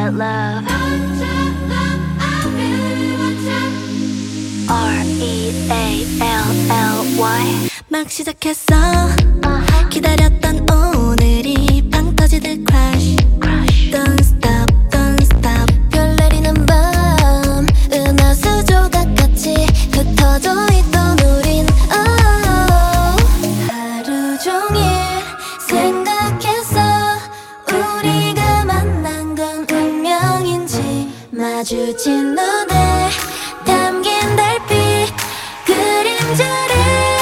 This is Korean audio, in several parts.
that love. REALLY. 막 시작했어. 기다렸던 오늘이 빵 터지듯 crash. Don't stop, don't stop. 별 내리는 밤 은하수 조각같이 흩어져 있던 우린 하루 종일 생각했어. 우리가 만난 건 운명인지. 마주친 눈에 담긴 달빛 그림자를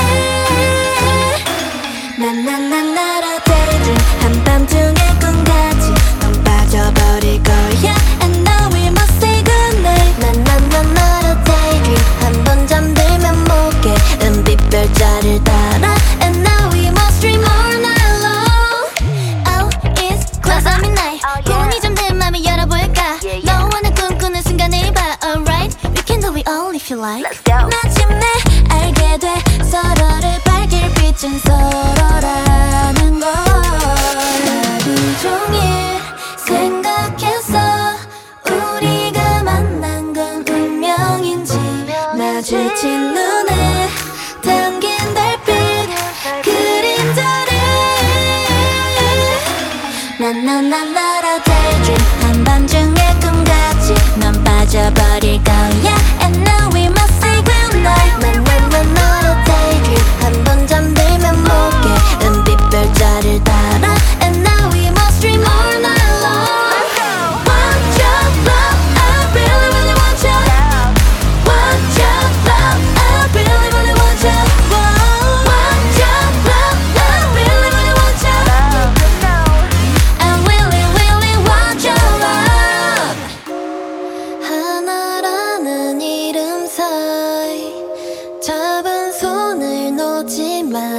나나나나라 daydream. 한밤중의 꿈같이 넌 빠져버릴 거야. And now we must say goodnight. 나나나나라 daydream. 한 번 잠들면 못깨 은빛별자를 따라. And now we must dream all night long. Oh, it's close on midnight. 꿈이 좀 내 맘을 열어볼까. 너와 나 꿈꾸는 순간을 봐. Alright, we can do it all if you like. 마침내 알게 돼 서로를 밝힐 빛은 서로라는 걸. 하루 종일 생각했어. 우리가 만난 건 운명인지. 마주친 눈에 담긴 달빛 그림자를 나나나나라 daydream. 한밤중의 꿈같이 넌 빠져버릴 거야. And now we must say goodnight. 나나나나라 daydream. 한 번 잠들면 못깨 은빛별자를 따라. And now we must dream all night long. Want your love, I really really want you. Want your love, I really really want you. Want your love, I really really want you. I really really want your love. 하나라는 이름 사이 잡은 손을 놓지 마.